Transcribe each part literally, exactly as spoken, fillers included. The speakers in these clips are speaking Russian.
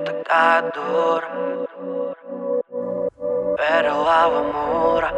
такая дура, верила в Амура.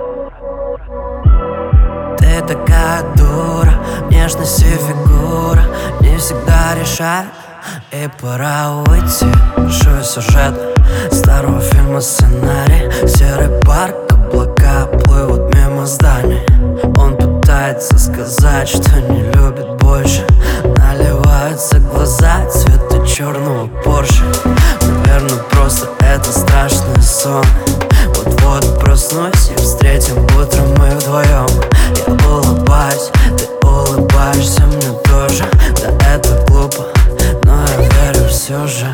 Ты такая дура, внешность и фигура не всегда решает, и пора уйти. Большой сюжет старого фильма, сценарий. Серый парк, облака плывут мимо зданий. Он пытается сказать, что не любит больше. Наливаются глаза цвета черного Порше. Наверное, просто это страшный сон. Вот-вот проснусь и встретим утром мы вдвоем. Я улыбаюсь, ты улыбаешься мне тоже. Да это глупо, но я верю все же.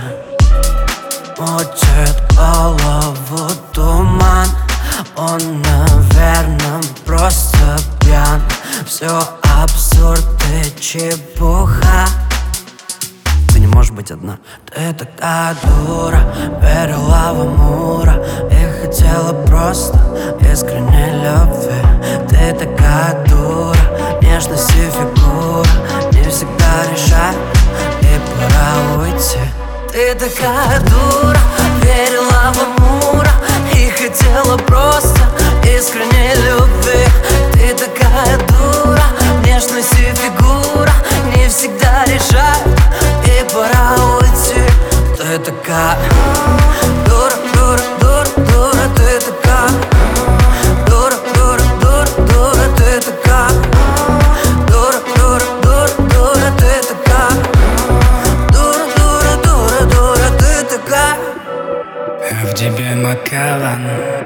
Мутит голову туман. Он, наверное, просто пьян. Все абсурд и чепуха. Ты не можешь быть одна. Ты такая дура, верила в Амура и хотела просто искренней любви. Ты такая дура, нежность и фигура не всегда решает, и пора уйти. Ты такая дура, верила в Амура и хотела просто искренней любви. Ты такая дура, нежность и фигура не всегда решает, и пора уйти. Ты такая дура, дура, дура, дура. Ты такая дура, дура, дура, дура. Ты такая дура, дура, дура, дура. Ты такая дура, дура, дура, дура. Ты такая. В тебе макалан,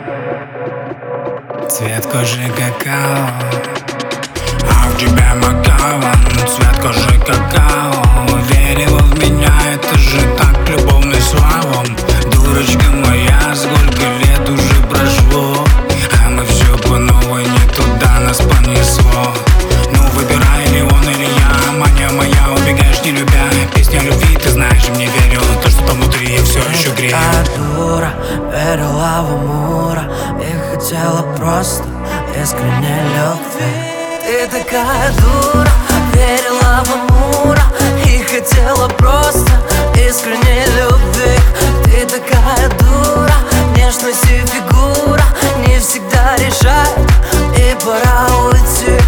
цвет кожи какао. А в тебя макалан, цвет кожи какао. Верила в меня, это же так любовным словом. Дурочка моя, сколько лет уже прошло, а мы все по новой, не туда нас понесло. Ну выбирай, или он, или я. Мания моя, убегаешь не любя. Песня любви, ты знаешь, мне верю. То, что там внутри, я все еще грею. Такая дура, верила в Амура и хотела просто искренней любви. Ты такая дура, верила в Амура и хотела просто искренней любви. Ты такая дура, нежность и фигура не всегда решает, и пора уйти.